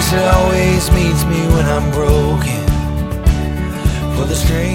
grace that always meets me when I'm broken. For the strength